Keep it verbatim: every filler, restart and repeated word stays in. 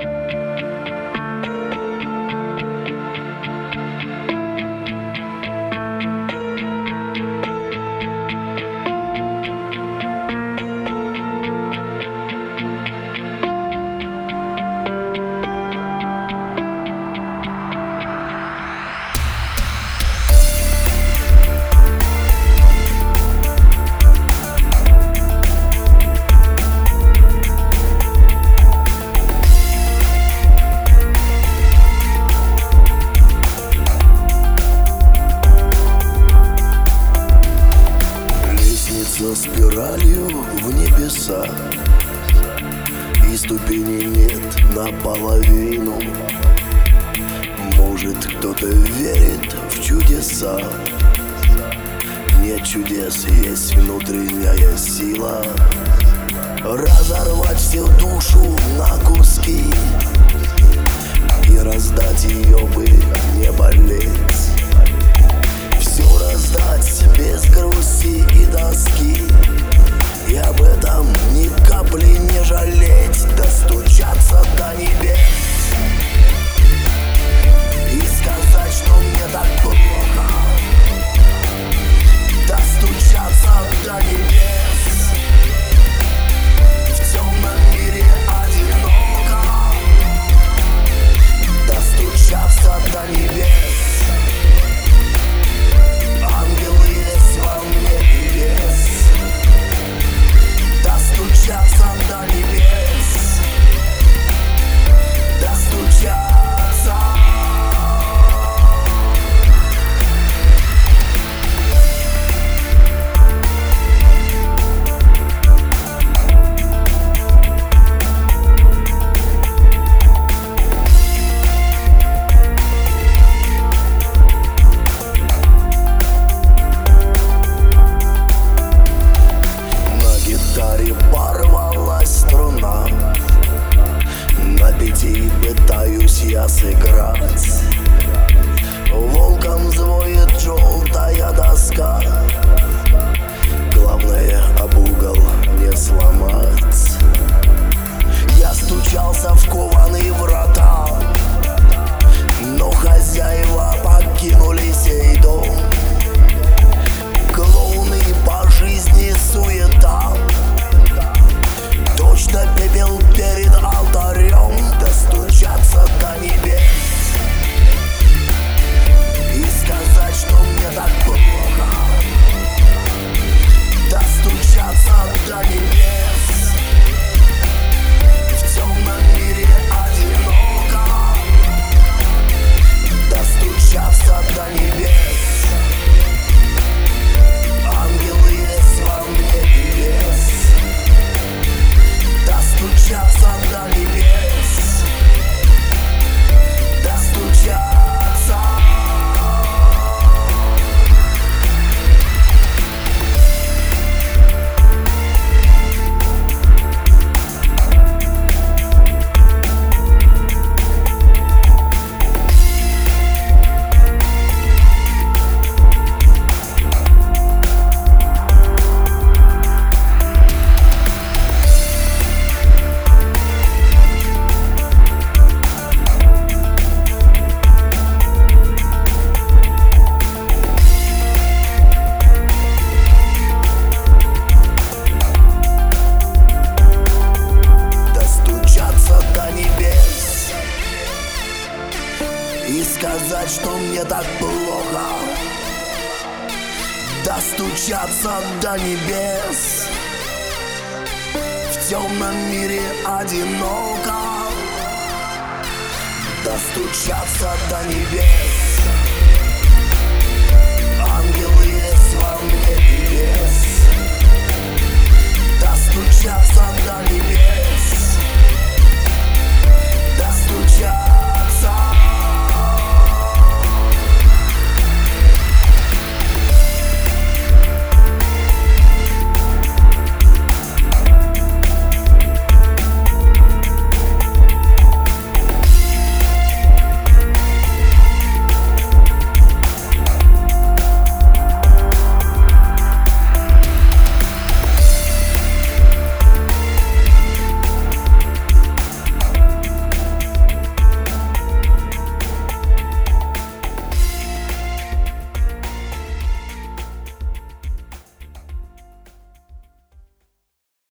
Спиралью в небеса, и ступени нет наполовину. Может, кто-то верит в чудеса. Нет чудес, есть внутренняя сила. Разорвать всю душу на куски и раздать ее бы, не болеть. Все раздать без грусти и тоски, и об этом ни капли не жалеть. Достучаться до небес и сказать, что мне так плохо. Достучаться до небес. В темном мире одиноко. Достучаться до небес. Ангелы есть во мне и вес. Достучаться до небес. Достучаться. Порвалась струна, на пяти пытаюсь я сыграть. Волком звоет желтая доска. Главное об угол не сломать. Я стучался в кованые врата, но хозяева покинули сей дом. Клоуны по жизни суета. Точно пепел перед алтарем. Достучаться до небес и сказать, что мне так плохо. Достучаться до небес. В темном мире одиноко. Достучаться до небес. Ангелы есть во мне и вес. Достучаться до небес. Достучаться. И сказать, что мне так плохо. Достучаться до небес. В темном мире одиноко. Достучаться до небес. Ангелы есть во мне и вес. Достучаться до небес.